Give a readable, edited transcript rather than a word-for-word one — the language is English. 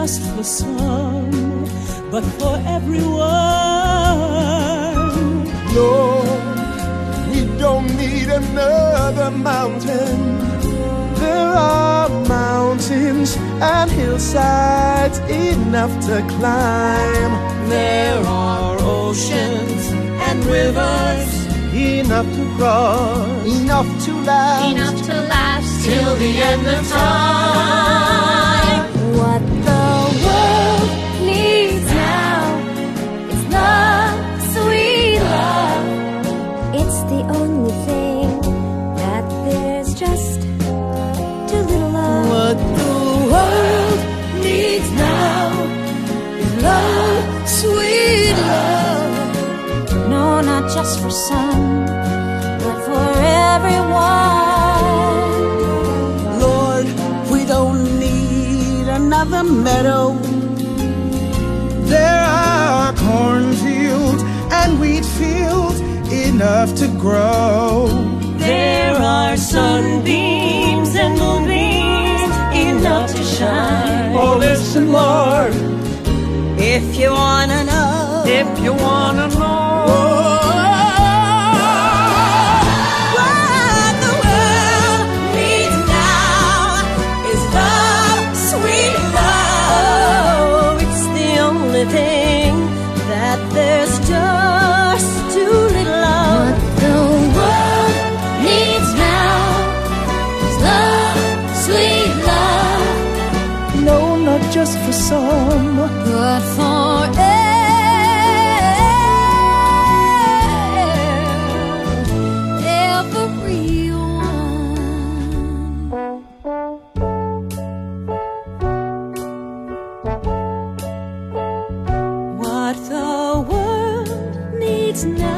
just for some, but for everyone. Lord, we don't need another mountain. There are mountains and hillsides enough to climb. There are oceans and rivers enough to cross, enough to last till the end of time. What the world needs now is love, sweet love. It's the only thing that there's just too little of. What the world needs now is love, sweet love. No, not just for some, but for everyone. Lord, we don't need another meadow. There are cornfields and wheat fields enough to grow. There are sunbeams and moonbeams enough to shine. Oh, listen, Lord, if you wanna know, if you wanna know. What the world needs now is love, sweet love. It's the only thing that there's just too little of. What the world needs now is love, sweet love. No, not just for some, But for what the world needs now